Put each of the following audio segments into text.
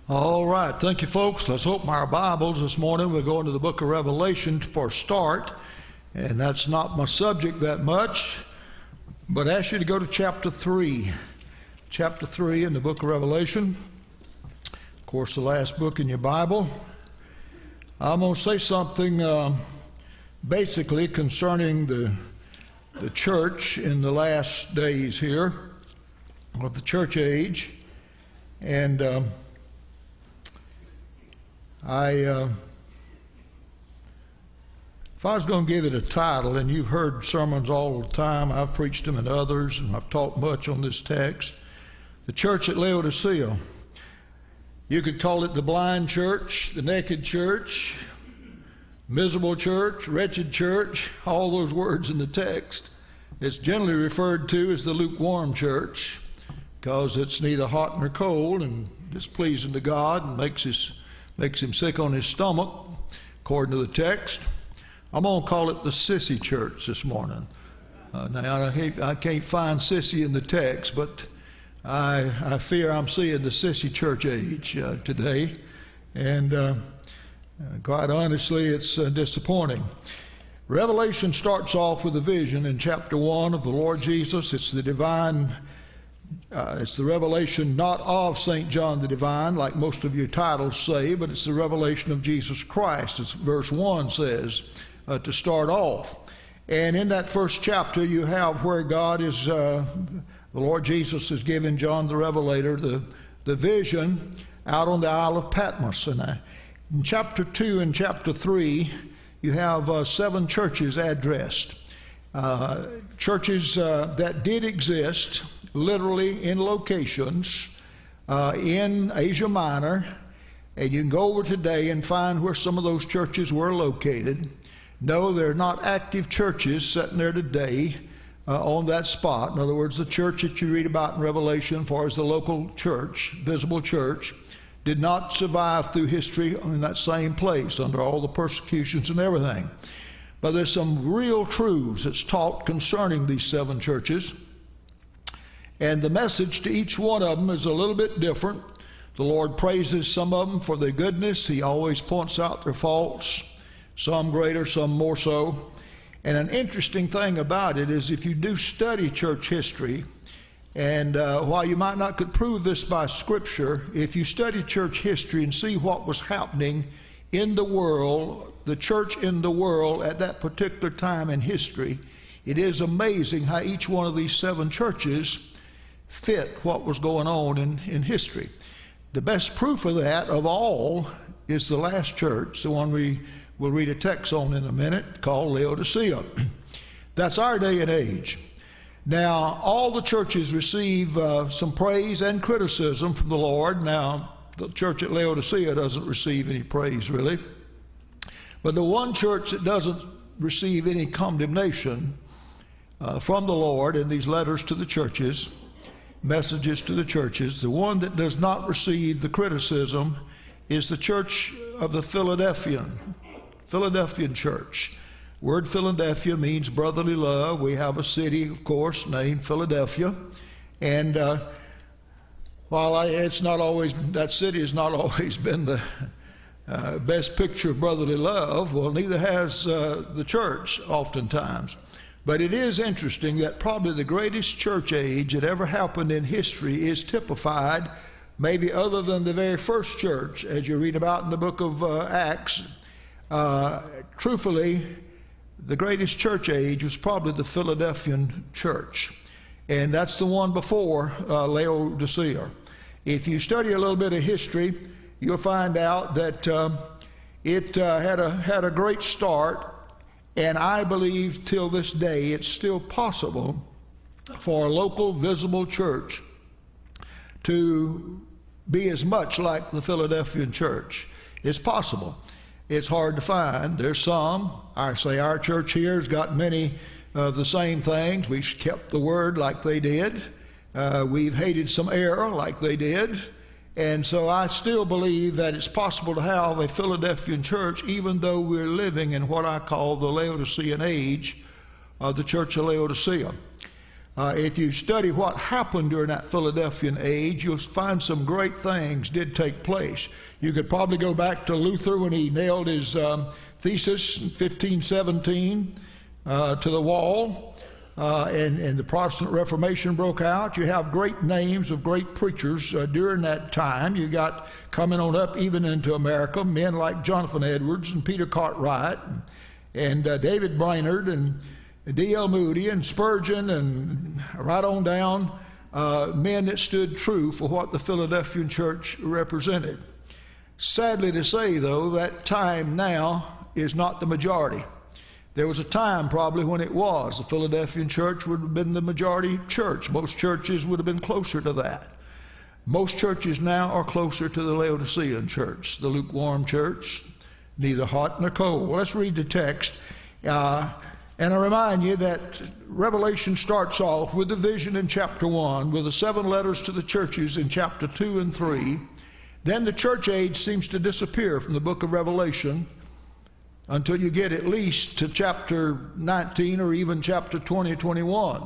All right, thank you, folks. Let's open our Bibles this morning. We're going to the book of Revelation for a start, and that's not my subject that much, but I ask you to go to chapter 3. Chapter 3 in the book of Revelation. Of course, the last book in your Bible. I'm going to say something basically concerning the church in the last days here, of the church age, and if I was going to give it a title, and you've heard sermons all the time, I've preached them and others, and I've taught much on this text, the church at Laodicea. You could call it the blind church, the naked church, miserable church, wretched church, all those words in the text. It's generally referred to as the lukewarm church because it's neither hot nor cold and displeasing to God and makes him sick on his stomach, according to the text. I'm going to call it the sissy church this morning. Now, I can't find sissy in the text, but I fear I'm seeing the sissy church age today. And quite honestly, it's disappointing. Revelation starts off with a vision in chapter 1 of the Lord Jesus. It's the divine it's the revelation not of St. John the Divine, like most of your titles say, but it's the revelation of Jesus Christ, as verse 1 says, to start off. And in that first chapter, you have where God is, the Lord Jesus is giving John the Revelator the vision out on the Isle of Patmos. And in chapter 2 and chapter 3, you have 7 churches addressed. Churches that did exist, literally in locations in Asia Minor, and you can go over today and find where some of those churches were located. No, they're not active churches sitting there today on that spot. In other words, the church that you read about in Revelation, as far as the local church, visible church, did not survive through history in that same place under all the persecutions and everything. But there's some real truths that's taught concerning these 7 churches. And the message to each one of them is a little bit different. The Lord praises some of them for their goodness. He always points out their faults, some greater, some more so. And an interesting thing about it is if you do study church history, and while you might not could prove this by Scripture, if you study church history and see what was happening in the world, the church in the world at that particular time in history, it is amazing how each one of these 7 churches fit what was going on in history. The best proof of that of all is the last church, the one we will read a text on in a minute, called Laodicea. That's our day and age. Now, all the churches receive some praise and criticism from the Lord. Now, the church at Laodicea doesn't receive any praise, really. But the one church that doesn't receive any condemnation from the Lord in these letters to the churches, messages to the churches, the one that does not receive the criticism is the church of the Philadelphian church. Word Philadelphia means brotherly love. We have a city, of course, named Philadelphia. And while it's not always, that city has not always been the best picture of brotherly love, well, neither has the church oftentimes. But it is interesting that probably the greatest church age that ever happened in history is typified, maybe other than the very first church, as you read about in the book of Acts. Truthfully, the greatest church age was probably the Philadelphian church. And that's the one before Laodicea. If you study a little bit of history, you'll find out that it had a great start. And I believe till this day it's still possible for a local visible church to be as much like the Philadelphian church. It's possible. It's hard to find. There's some. I say our church here has got many of the same things. We've kept the word like they did. We've hated some error like they did. And so I still believe that it's possible to have a Philadelphian church even though we're living in what I call the Laodicean age of the church of Laodicea. If you study what happened during that Philadelphian age, you'll find some great things did take place. You could probably go back to Luther when he nailed his thesis in 1517 to the wall, and the Protestant Reformation broke out. You have great names of great preachers during that time. You got coming on up even into America, men like Jonathan Edwards and Peter Cartwright and David Brainerd and D.L. Moody and Spurgeon and right on down, men that stood true for what the Philadelphian church represented. Sadly to say, though, that time now is not the majority. There was a time probably when it was. The Philadelphian church would have been the majority church. Most churches would have been closer to that. Most churches now are closer to the Laodicean church, the lukewarm church, neither hot nor cold. Well, let's read the text. And I remind you that Revelation starts off with the vision in chapter 1, with the 7 letters to the churches in chapter 2 and 3. Then the church age seems to disappear from the book of Revelation until you get at least to chapter 19 or even chapter 20, 21.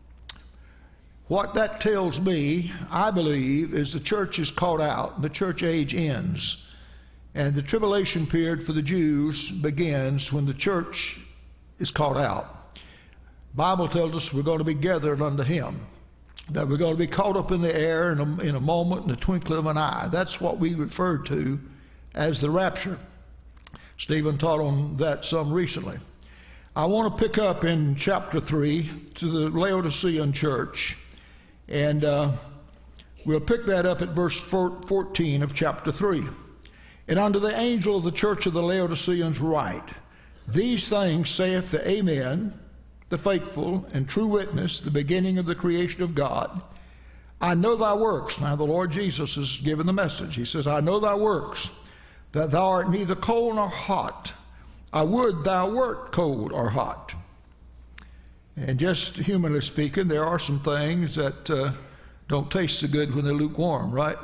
What that tells me, I believe, is the church is caught out, the church age ends, and the tribulation period for the Jews begins when the church is caught out. Bible tells us we're going to be gathered unto him, that we're going to be caught up in the air in a moment, in the twinkling of an eye. That's what we refer to as the rapture. Stephen taught on that some recently. I want to pick up in chapter 3 to the Laodicean church, and we'll pick that up at verse 14 of chapter 3. And unto the angel of the church of the Laodiceans write, These things saith the Amen, the faithful and true witness, the beginning of the creation of God. I know thy works. Now the Lord Jesus is giving the message. He says, I know thy works, that thou art neither cold nor hot. I would thou wert cold or hot. And just humanly speaking, there are some things that don't taste so good when they're lukewarm, right?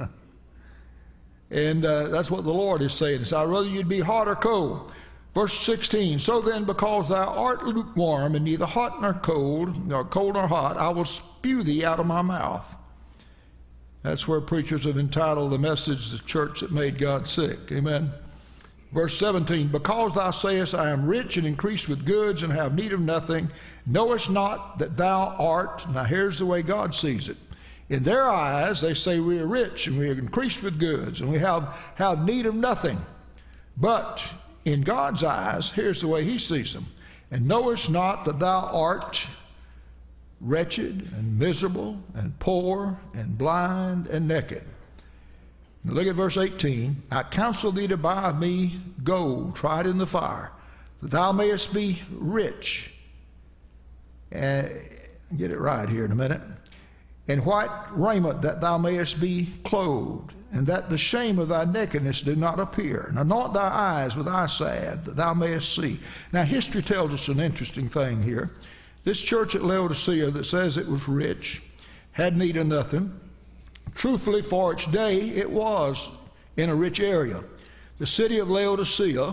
And that's what the Lord is saying. So I'd rather you'd be hot or cold. Verse 16, So then, because thou art lukewarm, and neither hot nor cold nor hot, I will spew thee out of my mouth. That's where preachers have entitled the message, The Church That Made God Sick. Amen. Verse 17, Because thou sayest, I am rich and increased with goods and have need of nothing, knowest not that thou art. Now here's the way God sees it. In their eyes, they say we are rich and we are increased with goods and we have need of nothing. But in God's eyes, here's the way he sees them. And knowest not that thou art wretched and miserable and poor and blind and naked. Now look at verse 18. I counsel thee to buy of me gold tried in the fire, that thou mayest be rich. Get it right here in a minute. And white raiment, that thou mayest be clothed, and that the shame of thy nakedness do not appear. And anoint thy eyes with eye salve, that thou mayest see. Now history tells us an interesting thing here. This church at Laodicea that says it was rich, had need of nothing, truthfully for its day it was in a rich area. The city of Laodicea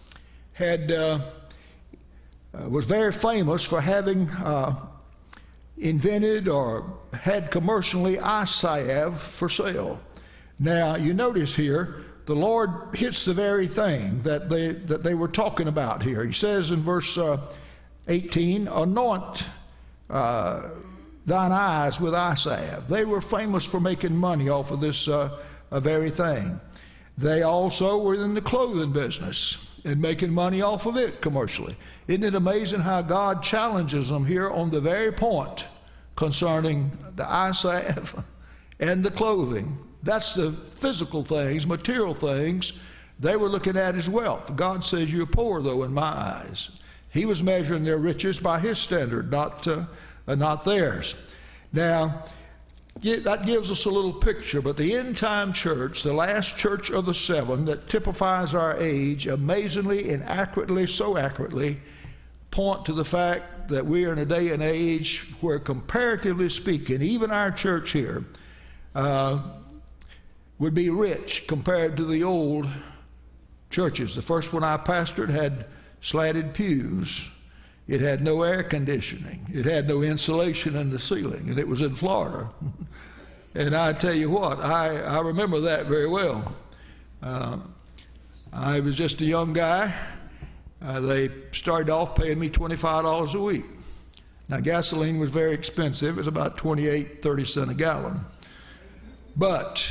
was very famous for having invented or had commercially eye salve for sale. Now you notice here the Lord hits the very thing that they were talking about here. He says in verse 18, anoint thine eyes with eye salve. They were famous for making money off of this very thing. They also were in the clothing business and making money off of it commercially. Isn't it amazing how God challenges them here on the very point concerning the eye salve and the clothing? That's the physical things, material things they were looking at as wealth. God says, you're poor, though, in my eyes. He was measuring their riches by his standard, not theirs. Now, that gives us a little picture, but the end-time church, the last church of the 7 that typifies our age, amazingly and accurately, so accurately, point to the fact that we are in a day and age where, comparatively speaking, even our church here would be rich compared to the old churches. The first one I pastored had slatted pews It had no air conditioning. It had no insulation in the ceiling, and it was in Florida. And I tell you what, I remember that very well. I was just a young guy. They started off paying me $25 a week. Now, gasoline was very expensive. It was about 28-30 cents a gallon. But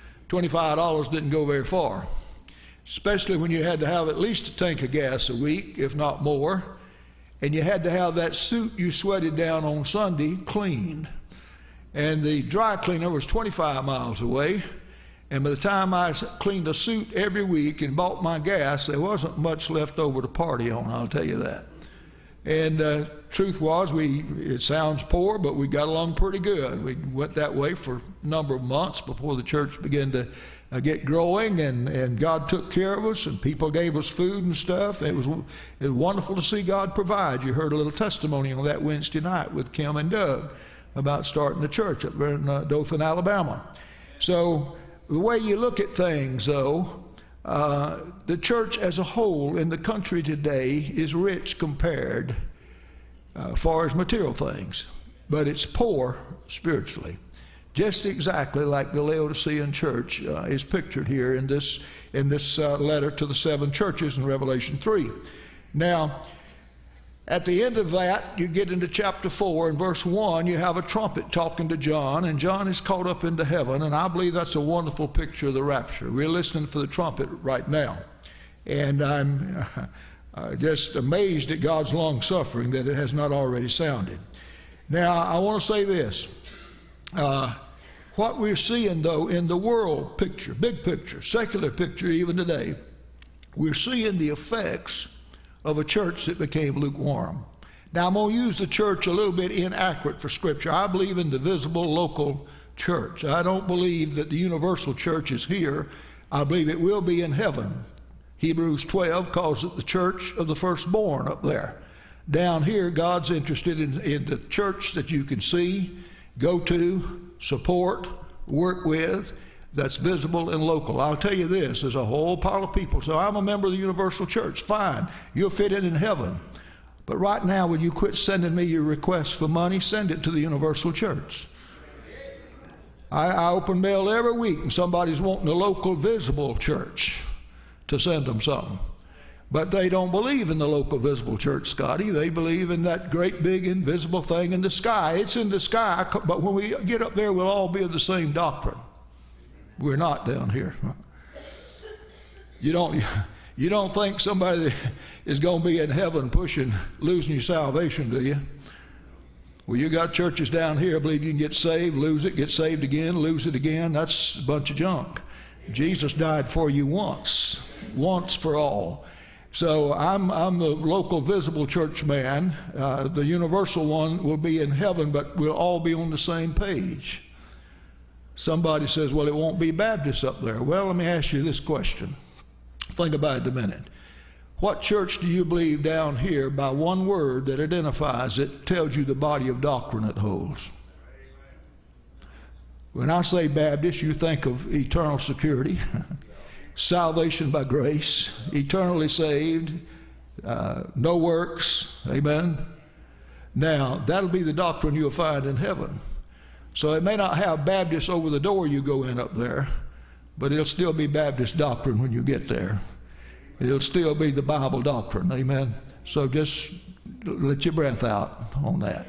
$25 didn't go very far, especially when you had to have at least a tank of gas a week, if not more, and you had to have that suit you sweated down on Sunday cleaned. And the dry cleaner was 25 miles away, and by the time I cleaned a suit every week and bought my gas, there wasn't much left over to party on, I'll tell you that. And truth was, it sounds poor, but we got along pretty good. We went that way for a number of months before the church began to get growing, and God took care of us, and people gave us food and stuff. It was wonderful to see God provide. You heard a little testimony on that Wednesday night with Kim and Doug about starting the church up there in Dothan, Alabama. So the way you look at things, though, the church as a whole in the country today is rich compared as far as material things, but it's poor spiritually. Just exactly like the Laodicean church is pictured here in this letter to the 7 churches in Revelation 3. Now, at the end of that, you get into chapter 4, and verse 1, you have a trumpet talking to John, and John is caught up into heaven, and I believe that's a wonderful picture of the rapture. We're listening for the trumpet right now, and I'm just amazed at God's long suffering that it has not already sounded. Now, I want to say this. What we're seeing, though, in the world picture, big picture, secular picture even today, we're seeing the effects of a church that became lukewarm. Now, I'm going to use the church a little bit inaccurate for Scripture. I believe in the visible local church. I don't believe that the universal church is here. I believe it will be in heaven. Hebrews 12 calls it the church of the firstborn up there. Down here, God's interested in the church that you can see, go to, support, work with, that's visible and local. I'll tell you this, there's a whole pile of people. So I'm a member of the universal church. Fine, you'll fit in heaven. But right now, when you quit sending me your requests for money, send it to the universal church. I open mail every week, and somebody's wanting a local visible church to send them something. But they don't believe in the local visible church, Scotty. They believe in that great big invisible thing in the sky. It's in the sky, but when we get up there, we'll all be of the same doctrine. We're not down here. You don't think somebody is going to be in heaven losing your salvation, do you? Well, you got churches down here, believe you can get saved, lose it, get saved again, lose it again. That's a bunch of junk. Jesus died for you once for all. So I'm the local visible church man. The universal one will be in heaven, but we'll all be on the same page. Somebody says, well, it won't be Baptists up there. Well, let me ask you this question. Think about it a minute. What church do you believe down here by one word that identifies it, tells you the body of doctrine it holds? When I say Baptist, you think of eternal security, salvation by grace, eternally saved, no works, amen? Now, that'll be the doctrine you'll find in heaven. So it may not have Baptist over the door you go in up there, but it'll still be Baptist doctrine when you get there. It'll still be the Bible doctrine, amen? So just let your breath out on that.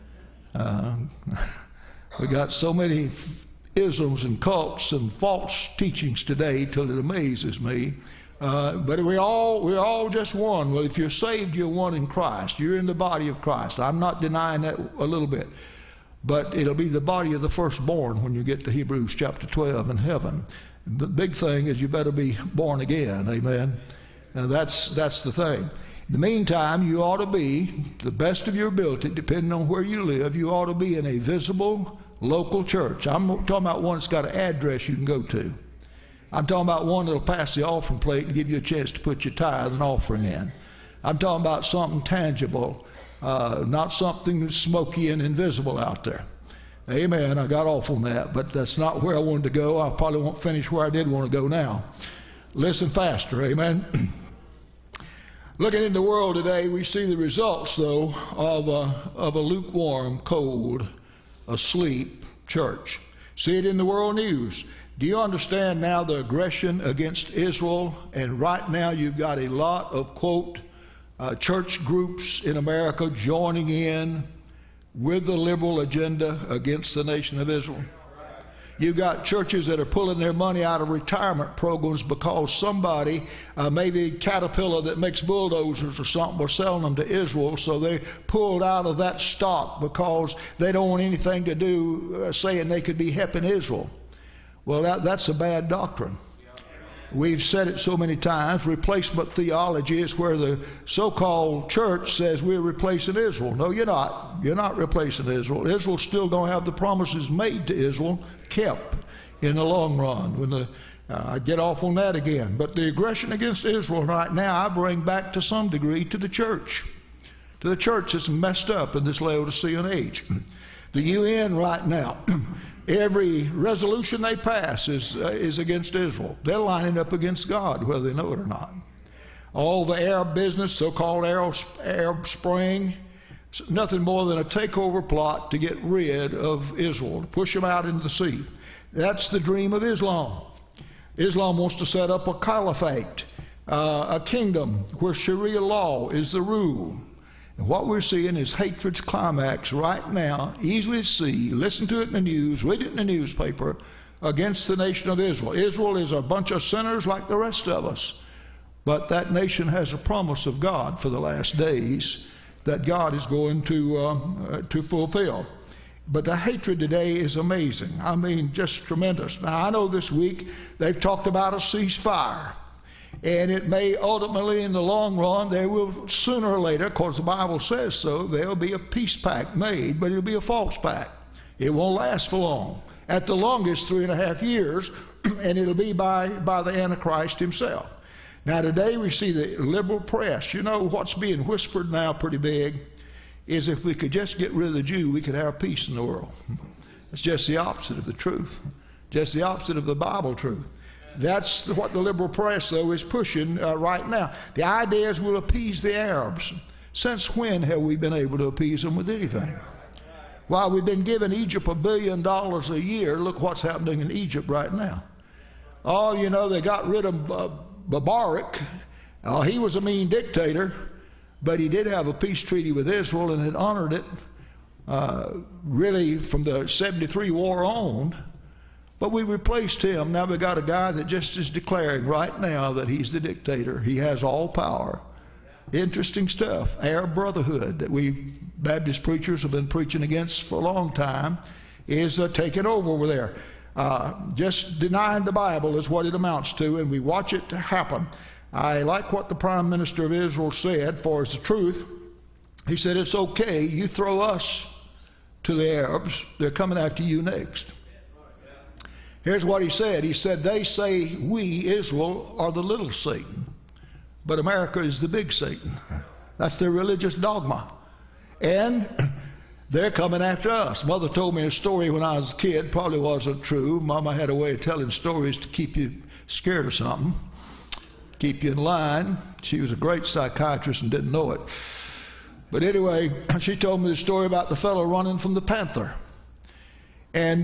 We got so many isms and cults and false teachings today till it amazes me. But we're all just one. Well, if you're saved, you're one in Christ. You're in the body of Christ. I'm not denying that a little bit. But it'll be the body of the firstborn when you get to Hebrews chapter 12 in heaven. The big thing is you better be born again, amen? And that's the thing. In the meantime, you ought to be, to the best of your ability, depending on where you live, you ought to be in a visible local church. I'm talking about one that's got an address you can go to. I'm talking about one that'll pass the offering plate and give you a chance to put your tithe and offering in. I'm talking about something tangible, not something smoky and invisible out there. Amen. I got off on that, but that's not where I wanted to go. I probably won't finish where I did want to go now. Listen faster. Amen. Looking in the world today, we see the results, though, of a lukewarm, cold, asleep church. See it in the world news. Do you understand now the aggression against Israel? And right now you've got a lot of, quote, church groups in America joining in with the liberal agenda against the nation of Israel. You've got churches that are pulling their money out of retirement programs because somebody, maybe Caterpillar that makes bulldozers or something, was selling them to Israel, so they pulled out of that stock because they don't want anything to do saying they could be helping Israel. Well, that's a bad doctrine. We've said it so many times. Replacement theology is where the so-called church says we're replacing Israel. No, you're not. You're not replacing Israel. Israel's still going to have the promises made to Israel kept in the long run. I get off on that again. But the aggression against Israel right now, I bring back to some degree to the church. To the church that's messed up in this Laodicean age. The UN right now, every resolution they pass is against Israel. They're lining up against God, whether they know it or not. All the Arab business, so-called Arab Spring, nothing more than a takeover plot to get rid of Israel, to push them out into the sea. That's the dream of Islam. Islam wants to set up a caliphate, a kingdom where Sharia law is the rule. And what we're seeing is hatred's climax right now, easily to see. Listen to it in the news, read it in the newspaper, against the nation of Israel. Israel is a bunch of sinners like the rest of us. But that nation has a promise of God for the last days that God is going to fulfill. But the hatred today is amazing. I mean, just tremendous. Now, I know this week they've talked about a ceasefire. And it may ultimately, in the long run, there will sooner or later, because the Bible says so, there'll be a peace pact made, but it'll be a false pact. It won't last for long. At the longest, 3.5 years, and it'll be by the Antichrist himself. Now, today we see the liberal press. You know what's being whispered now pretty big is if we could just get rid of the Jew, we could have peace in the world. It's just the opposite of the truth. Just the opposite of the Bible truth. That's what the liberal press, though, is pushing right now. The idea is we'll appease the Arabs. Since when have we been able to appease them with anything? While we've been giving Egypt $1 billion a year, look what's happening in Egypt right now. Oh, you know, they got rid of Mubarak. He was a mean dictator, but he did have a peace treaty with Israel and had honored it really from the 73 war on. But we replaced him. Now we've got a guy that just is declaring right now that he's the dictator. He has all power. Interesting stuff. Arab Brotherhood that we Baptist preachers have been preaching against for a long time is taking over there. Just denying the Bible is what it amounts to, and we watch it happen. I like what the Prime Minister of Israel said, for it's the truth. He said, it's okay, you throw us to the Arabs, they're coming after you next. Here's what he said. He said, they say we, Israel, are the little Satan, but America is the big Satan. That's their religious dogma. And they're coming after us. Mother told me a story when I was a kid, probably wasn't true. Mama had a way of telling stories to keep you scared of something, keep you in line. She was a great psychiatrist and didn't know it. But anyway, she told me the story about the fellow running from the panther. And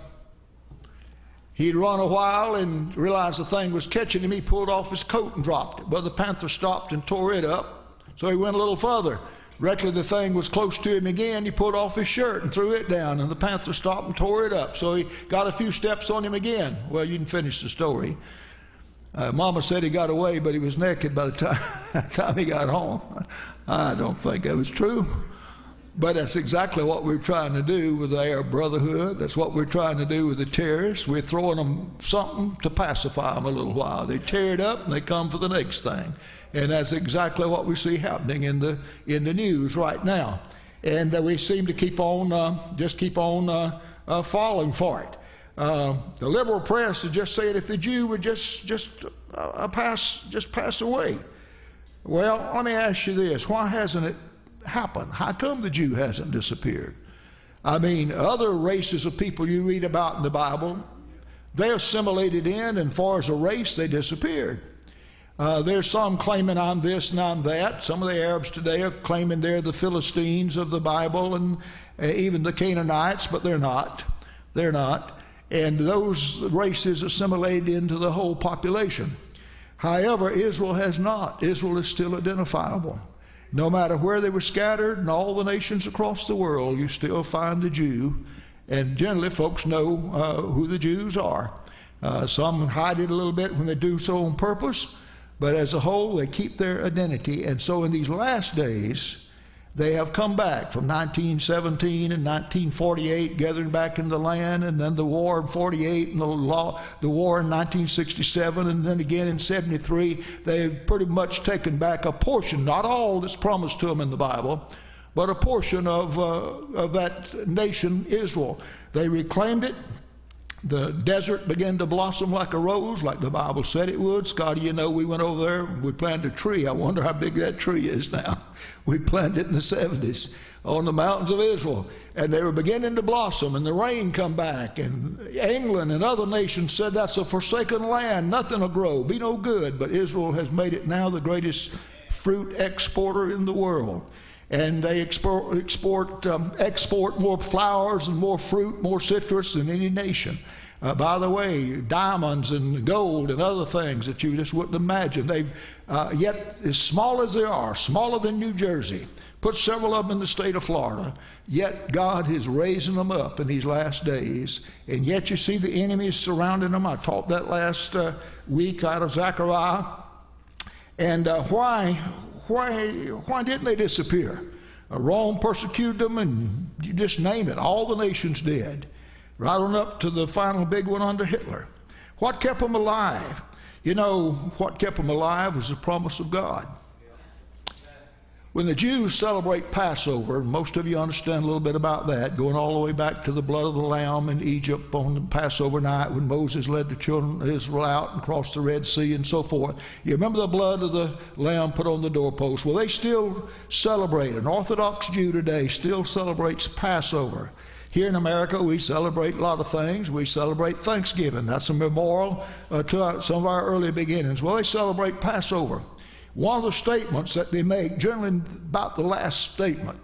he'd run a while and realized the thing was catching him. He pulled off his coat and dropped it. Well, the panther stopped and tore it up. So he went a little further. Directly the thing was close to him again. He pulled off his shirt and threw it down. And the panther stopped and tore it up. So he got a few steps on him again. Well, you can finish the story. Mama said he got away, but he was naked by the time he got home. I don't think that was true. But that's exactly what we're trying to do with the Arab Brotherhood. That's what we're trying to do with the terrorists. We're throwing them something to pacify them a little while. They tear it up and they come for the next thing. And that's exactly what we see happening in the news right now. And we seem to keep on falling for it. The liberal press is just saying if the Jew would just pass away. Well, let me ask you this: why hasn't it happened? How come the Jew hasn't disappeared? I mean, other races of people you read about in the Bible, they assimilated in, and far as a race, they disappeared. There's some claiming I'm this and I'm that. Some of the Arabs today are claiming they're the Philistines of the Bible and even the Canaanites, but they're not. They're not. And those races assimilated into the whole population. However, Israel has not. Israel is still identifiable. No matter where they were scattered in all the nations across the world, you still find the Jew. And generally, folks know who the Jews are. Some hide it a little bit when they do so on purpose, but as a whole, they keep their identity. And so in these last days, they have come back from 1917 and 1948, gathering back in the land, and then the war in 48 and the war in 1967, and then again in 73. They've pretty much taken back a portion, not all that's promised to them in the Bible, but a portion of that nation, Israel. They reclaimed it. The desert began to blossom like a rose, like the Bible said it would. Scotty, you know, we went over there, we planted a tree. I wonder how big that tree is now. We planted it in the 70s on the mountains of Israel. And they were beginning to blossom, and the rain come back. And England and other nations said that's a forsaken land. Nothing will grow, be no good. But Israel has made it now the greatest fruit exporter in the world. And they export more flowers and more fruit, more citrus than any nation. By the way, diamonds and gold and other things that you just wouldn't imagine. They've, yet as small as they are, smaller than New Jersey, put several of them in the state of Florida, yet God is raising them up in these last days. And yet you see the enemies surrounding them. I taught that last week out of Zechariah. And why didn't they disappear? Rome persecuted them, and you just name it. All the nations did, right on up to the final big one under Hitler. What kept them alive? You know, what kept them alive was the promise of God. When the Jews celebrate Passover, most of you understand a little bit about that, going all the way back to the blood of the Lamb in Egypt on the Passover night when Moses led the children of Israel out and crossed the Red Sea and so forth. You remember the blood of the Lamb put on the doorpost? Well, they still celebrate. An Orthodox Jew today still celebrates Passover. Here in America, we celebrate a lot of things. We celebrate Thanksgiving. That's a memorial to some of our early beginnings. Well, they celebrate Passover. One of the statements that they make, generally about the last statement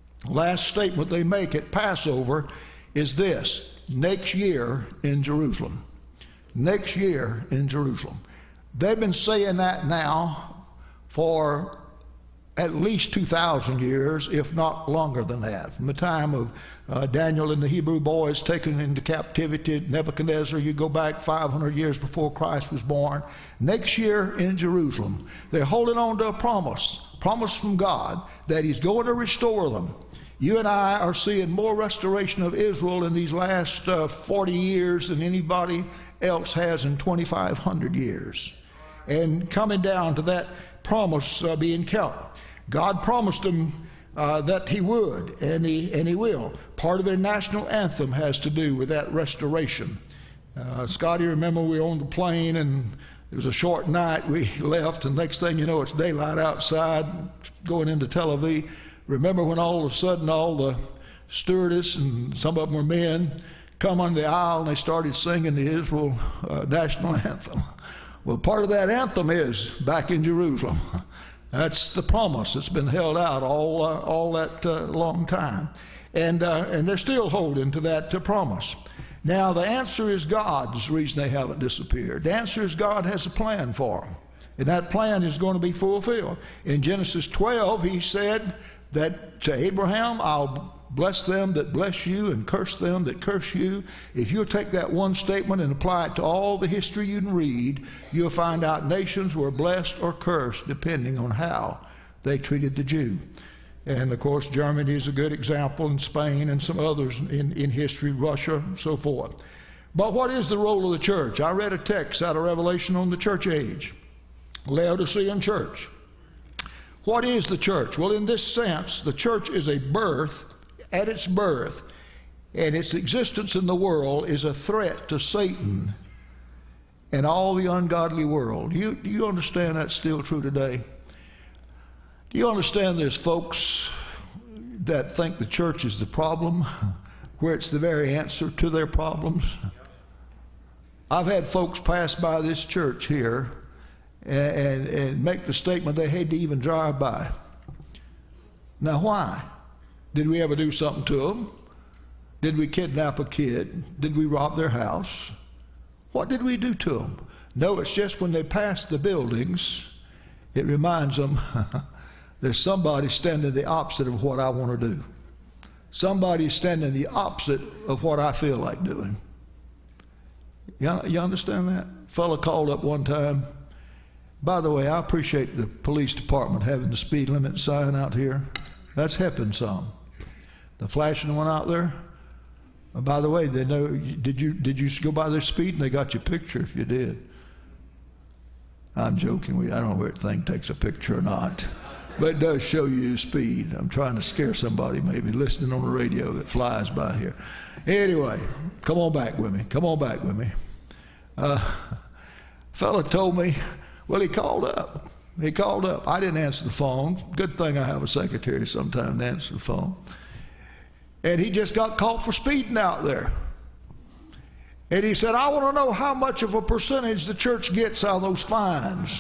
they make at Passover is this: next year in Jerusalem. Next year in Jerusalem. They've been saying that now for at least 2,000 years, if not longer than that. From the time of Daniel and the Hebrew boys taken into captivity, Nebuchadnezzar, you go back 500 years before Christ was born. Next year in Jerusalem, they're holding on to a promise from God that He's going to restore them. You and I are seeing more restoration of Israel in these last 40 years than anybody else has in 2,500 years. And coming down to that promise being kept. God promised them that He would, and He will. Part of their national anthem has to do with that restoration. Scotty, remember we were on the plane, and it was a short night. We left, and next thing you know, it's daylight outside, going into Tel Aviv. Remember when all of a sudden all the stewardess, and some of them were men, come on the aisle and they started singing the Israel national anthem. Well, part of that anthem is back in Jerusalem. That's the promise that's been held out all that long time. And they're still holding to that promise. Now, the answer is God's reason they haven't disappeared. The answer is God has a plan for them. And that plan is going to be fulfilled. In Genesis 12, He said that to Abraham, I'll bless them that bless you and curse them that curse you. If you'll take that one statement and apply it to all the history you can read, you'll find out nations were blessed or cursed depending on how they treated the Jew. And of course, Germany is a good example, and Spain and some others in history, Russia, and so forth. But what is the role of the church? I read a text out of Revelation on the church age, Laodicean church. What is the church? Well, in this sense, the church is a birth. At its birth, and its existence in the world is a threat to Satan and all the ungodly world. Do you understand that's still true today? Do you understand there's folks that think the church is the problem, where it's the very answer to their problems? I've had folks pass by this church here, and make the statement they had to even drive by. Now, why? Did we ever do something to them? Did we kidnap a kid? Did we rob their house? What did we do to them? No, it's just when they pass the buildings, it reminds them there's somebody standing the opposite of what I want to do. Somebody standing the opposite of what I feel like doing. You understand that? A fellow called up one time. By the way, I appreciate the police department having the speed limit sign out here. That's helping some. The flashing one out there. By the way, they know. Did you go by their speed and they got your picture? If you did, I'm joking. I don't know whether the thing takes a picture or not, but it does show you your speed. I'm trying to scare somebody maybe listening on the radio that flies by here. Anyway, come on back with me. Come on back with me. Fella told me. Well, he called up. He called up. I didn't answer the phone. Good thing I have a secretary sometime to answer the phone. And he just got caught for speeding out there. And he said, I want to know how much of a percentage the church gets out of those fines.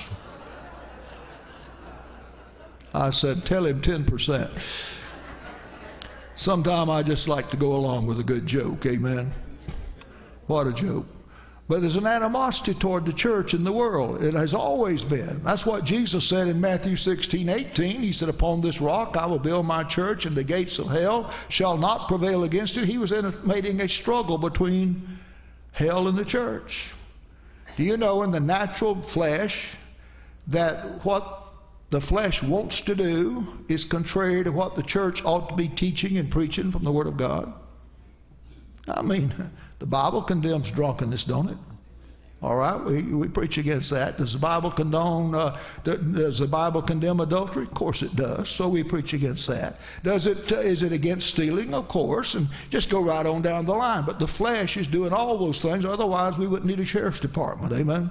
I said, tell him 10%. Sometime I just like to go along with a good joke, amen? What a joke. But there's an animosity toward the church in the world. It has always been. That's what Jesus said in Matthew 16:18. He said, upon this rock I will build my church, and the gates of hell shall not prevail against it. He was making a struggle between hell and the church. Do you know in the natural flesh that what the flesh wants to do is contrary to what the church ought to be teaching and preaching from the Word of God? I mean, the Bible condemns drunkenness, don't it? All right, we preach against that. Does the Bible condone? Does the Bible condemn adultery? Of course it does. So we preach against that. Is it against stealing? Of course. And just go right on down the line. But the flesh is doing all those things. Otherwise, we wouldn't need a sheriff's department. Amen.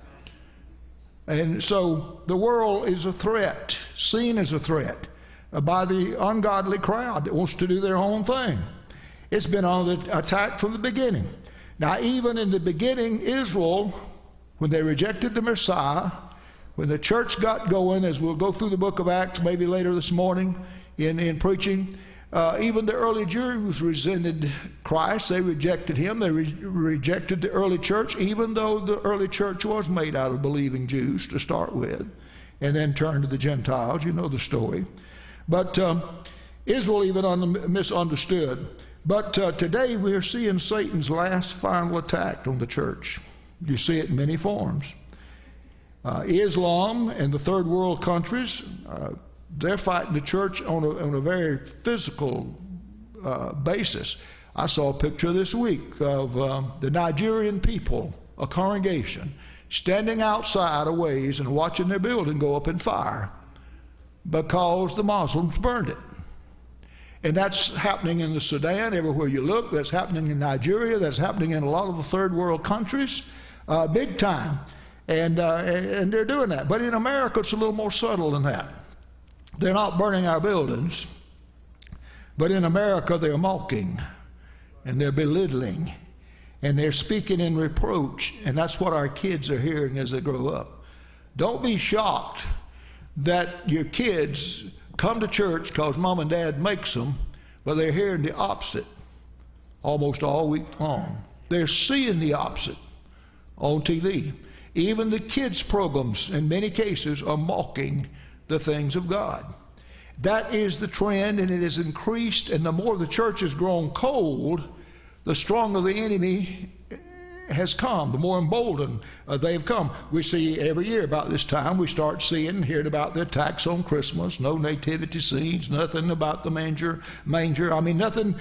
And so the world is a threat, seen as a threat by the ungodly crowd that wants to do their own thing. It's been on the attack from the beginning. Now, even in the beginning, Israel, when they rejected the Messiah, when the church got going, as we'll go through the book of Acts maybe later this morning in preaching, even the early Jews resented Christ. They rejected him. They rejected the early church, even though the early church was made out of believing Jews to start with, and then turned to the Gentiles. You know the story. But Israel even misunderstood. But today we are seeing Satan's last final attack on the church. You see it in many forms. Islam and the third world countries, they're fighting the church on a very physical basis. I saw a picture this week of the Nigerian people, a congregation, standing outside a ways and watching their building go up in fire because the Muslims burned it. And that's happening in the Sudan, everywhere you look. That's happening in Nigeria. That's happening in a lot of the third world countries, big time. And they're doing that. But in America, it's a little more subtle than that. They're not burning our buildings. But in America, they're mocking. And they're belittling. And they're speaking in reproach. And that's what our kids are hearing as they grow up. Don't be shocked that your kids come to church because mom and dad makes them, but they're hearing the opposite almost all week long. They're seeing the opposite on TV. Even the kids' programs, in many cases, are mocking the things of God. That is the trend, and it has increased, and the more the church has grown cold, the stronger the enemy has come, the more emboldened they've come. We see every year about this time, we start seeing and hearing about the attacks on Christmas, no nativity scenes, nothing about the manger. I mean, nothing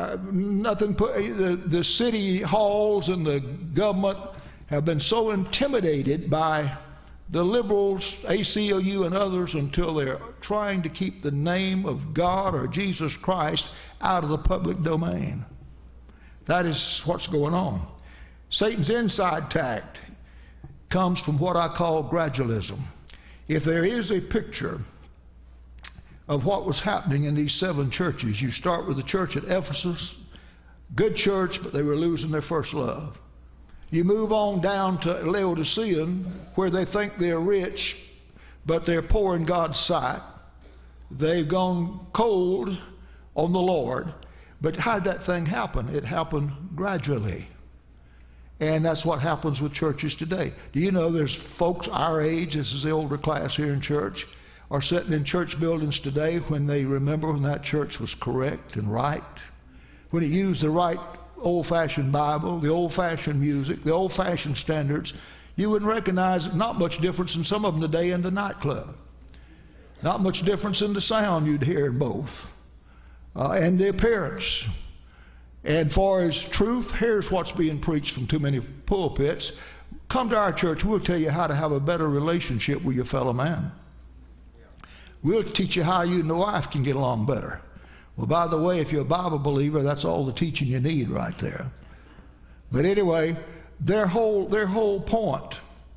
the city halls and the government have been so intimidated by the liberals, ACLU and others, until they're trying to keep the name of God or Jesus Christ out of the public domain. That is what's going on. Satan's inside tact comes from what I call gradualism. If there is a picture of what was happening in these 7 churches, you start with the church at Ephesus, good church, but they were losing their first love. You move on down to Laodicean, where they think they're rich, but they're poor in God's sight. They've gone cold on the Lord. But how did that thing happen? It happened gradually. And that's what happens with churches today. Do you know there's folks our age, this is the older class here in church, are sitting in church buildings today when they remember when that church was correct and right, when it used the right old-fashioned Bible, the old-fashioned music, the old-fashioned standards. You wouldn't recognize not much difference in some of them today in the nightclub. Not much difference in the sound you'd hear in both, and the appearance. And far as truth, here's what's being preached from too many pulpits. Come to our church, we'll tell you how to have a better relationship with your fellow man. We'll teach you how you and the wife can get along better. Well, by the way, if you're a Bible believer, that's all the teaching you need right there. But anyway, their whole point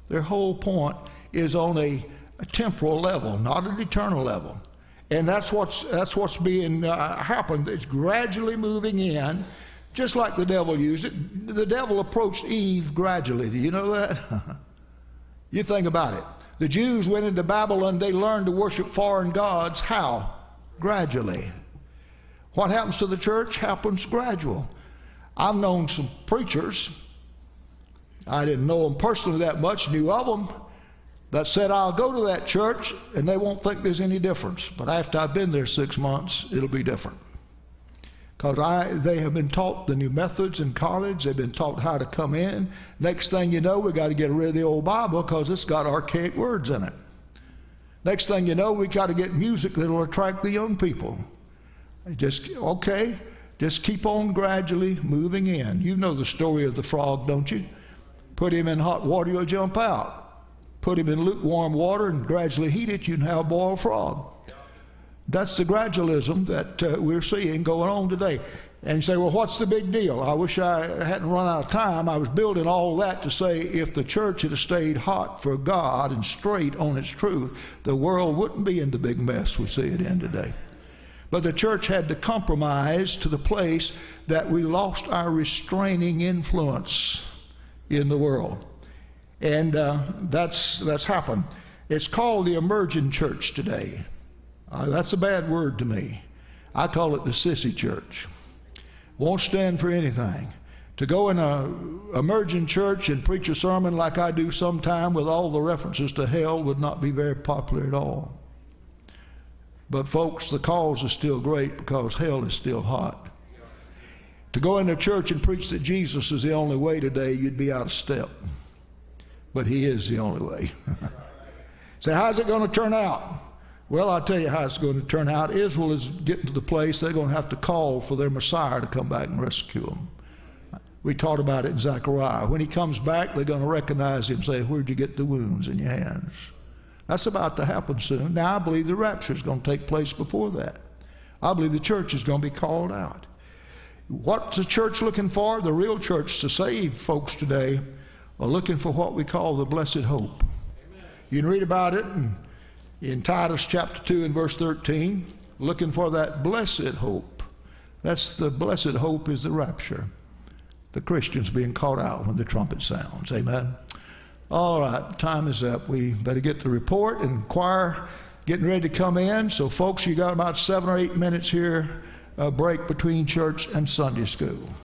is on a temporal level, not an eternal level. And that's what's being happened. It's gradually moving in, just like the devil used it. The devil approached Eve gradually. Do you know that? You think about it. The Jews went into Babylon. They learned to worship foreign gods. How? Gradually. What happens to the church happens gradual. I've known some preachers. I didn't know them personally that much, knew of them, that said, I'll go to that church and they won't think there's any difference. But after I've been there 6 months, it'll be different. Because they have been taught the new methods in college. They've been taught how to come in. Next thing you know, we got to get rid of the old Bible because it's got archaic words in it. Next thing you know, we got to get music that will attract the young people. Just keep on gradually moving in. You know the story of the frog, don't you? Put him in hot water, he'll jump out. Put him in lukewarm water and gradually heat it, you can have a boiled frog. That's the gradualism that we're seeing going on today. And you say, well, what's the big deal? I wish I hadn't run out of time. I was building all that to say if the church had stayed hot for God and straight on its truth, the world wouldn't be in the big mess we see it in today. But the church had to compromise to the place that we lost our restraining influence in the world. And that's happened. It's called the emerging church today. That's a bad word to me. I call it the sissy church. Won't stand for anything. To go in an emerging church and preach a sermon like I do sometime with all the references to hell would not be very popular at all. But folks, the cause is still great because hell is still hot. To go into church and preach that Jesus is the only way today, you'd be out of step. But he is the only way. So how's it going to turn out? Well, I'll tell you how it's going to turn out. Israel is getting to the place they're going to have to call for their Messiah to come back and rescue them. We taught about it in Zechariah. When he comes back, they're going to recognize him and say, where'd you get the wounds in your hands? That's about to happen soon. Now, I believe the rapture is going to take place before that. I believe the church is going to be called out. What's the church looking for? The real church, to save folks today, are looking for what we call the blessed hope. Amen. You can read about it in Titus chapter 2 and verse 13, looking for that blessed hope. That's the blessed hope is the rapture. The Christians being called out when the trumpet sounds. Amen. All right, time is up. We better get the report, and choir getting ready to come in. So folks, you got about 7 or 8 minutes here, a break between church and Sunday school.